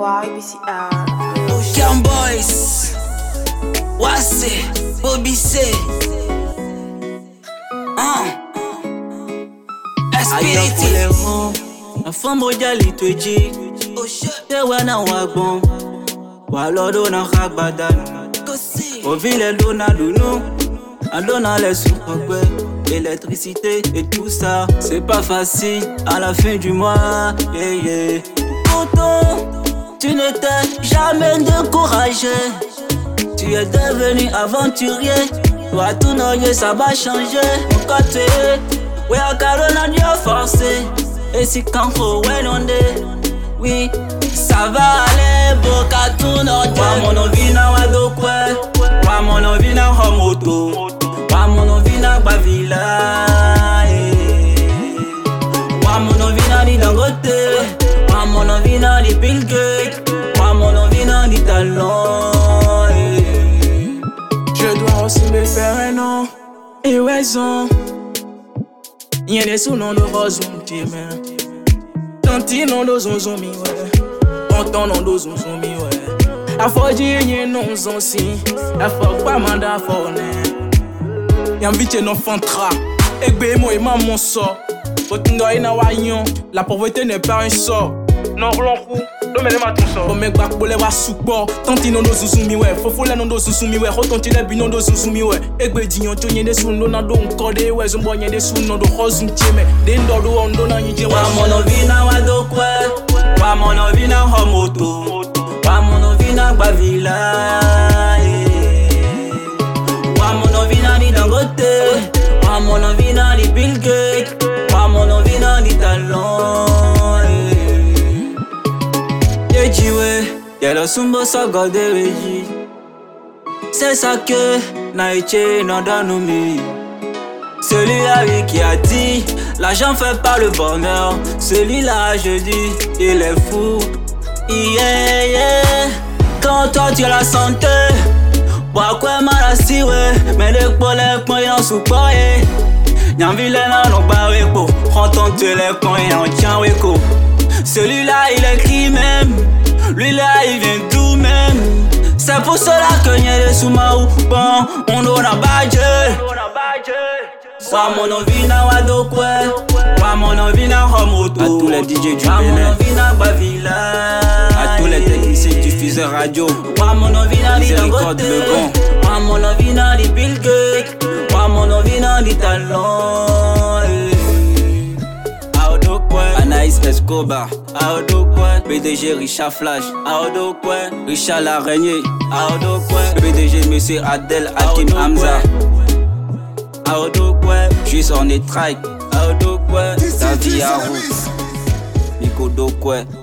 YBCR. Cam Boys, Wassé, Bobby C. Espiriti. La femme mondiale te dit, te wana wagbon, walodo na rabadan. Au ville dona dounou, adona les soupapes, électricité et tout ça, c'est pas facile à la fin du mois. Yeah, yeah. Pourtant, tu n'étais jamais découragé. Tu es devenu aventurier. Toi tout noyer, ça va changer. Mon côté, ouais, à Carona, Dieu forcé. Et si quand faut, ouais, on est. Oui, ça va aller, boka tout noyer. Wa mon vina wa dokwe. Wa mon vina homoto. Wa mon vina bavila. Wa mon vina di dangote. Wa mon vina di Bill Gates. Wa mon vina di talon. Je dois aussi me faire un nom et raison. Y'en a sous nom de rose ou m'time. Tanti nom de zonzomi ouais. Tonton nom de zonzomi ouais. A faut dire y'en non zonsi. A faut pas mandat fourné. Y'en vite non fantra. Egbe moi et maman sort. Otundo ina wayon. La pauvreté n'est pas un sort. Non l'enfou. Bon mec bak bole wa soukbo. Tanti non do zuzumi we. Fofo le non do zuzumi we. Rotonti le bi non do zuzumi we. Egbe dinyon to nyende sou no na do nkode we. Zombo nyende sou no do hozum tieme. Den do do ondo na nyije wa. Wa mono vina wa dokwe. Wa mono vina homoto. Wa mono vina bavila. Wa mono vina di dangote. Wa mono vina di Bill Gates. Wa mono vina di talon. Y'a le sumbo sa gode reji. C'est ça que Naïche n'a dans mi. Celui-là oui, qui a dit l'argent fait pas le bonheur. Celui-là je dis il est fou. Yeah, yeah. Quand toi tu as la santé, pourquoi maladie ouais. Mais les polèques moi y'en soupe y'en vilain non pas repo. Quand tu les coins en tient weko. Celui-là il écrit même. Lui là il vient tout même. C'est pour cela que y'a des sous-maou. Bon, on doit na badge. Wa mono vina wa dokwe. Wa mono vina homoto. À tous les DJ du Wa Bénin, mono vina bavila. à tous les techniciens diffuseurs radio, Wa mono vina di Miséricorde dangote. le bon. Wa mono vina di Bill Gates. Wa mono vina di talon. Anaïs Escobar, PDG Richard Flash, Richard Laraignée, PDG Monsieur Adel Hakim Hamza, Juste on est track, Davi Arou, Miko Dokwe.